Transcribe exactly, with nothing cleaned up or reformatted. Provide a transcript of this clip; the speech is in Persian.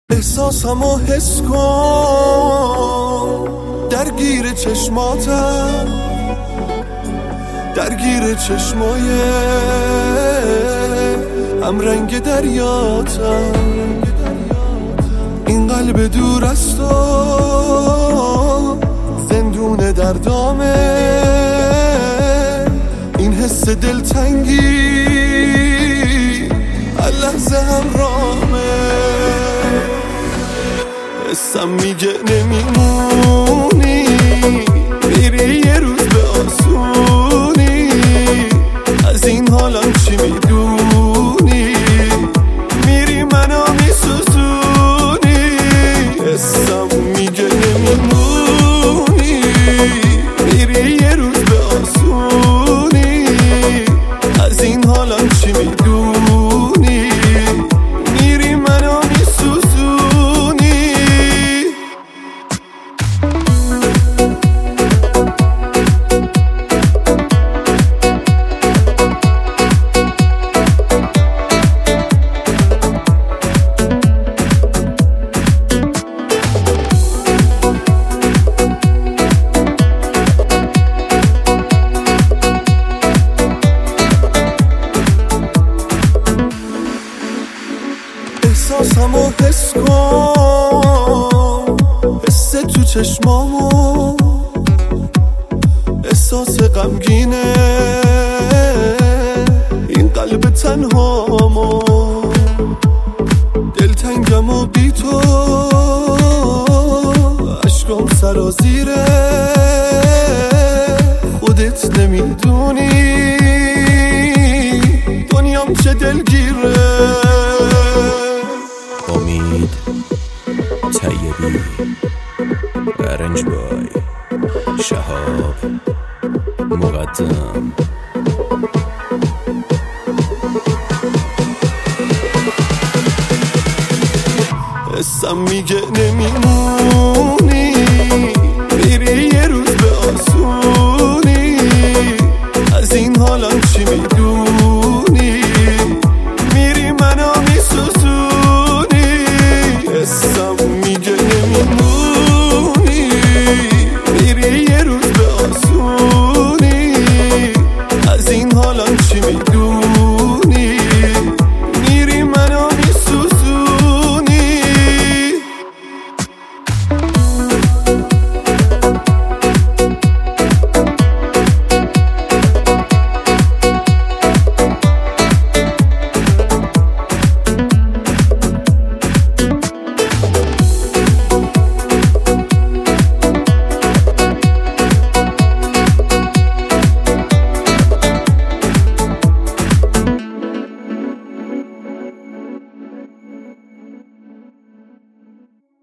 احساسمو حس کن، درگیر چشماتم، درگیر چشمای هم رنگ دریاتم. این قلب دور از تو زندون دردامه، این حس دلتنگی هر لحظه همرامه. حسم میگه نمیمونی، میری یه روز به آسونی، از این حالم چی میدونی، میری منو میسوزونی. حسم میگه نمیمونی، میری یه روز به آسونی، از این حالم چی میدونی، میری منو میسوزونی. احساسمو حس کن، حس تو چشمامو، احساس غمگینه این قلب تنهامو. دلتنگمو بی تو، عشقم سرازیره، خودت نمیدونی دنیام چه دلگیره. امید طیبی، ارنج بای شهاب مقدم. حسم میگه نمیمون